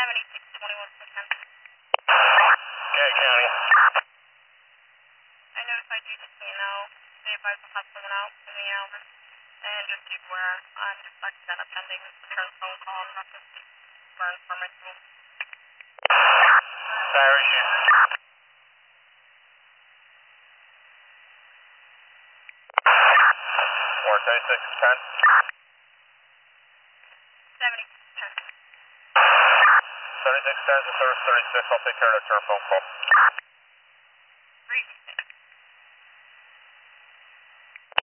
7621%. Okay, County. I notified you just so you know. They advised to have someone out in the hour. And just be aware, I'm just like that attending the return phone call and have to burn for my team. Fire issue. 43610. 7610. 7610 is the service 36. I'll take care of that return phone call.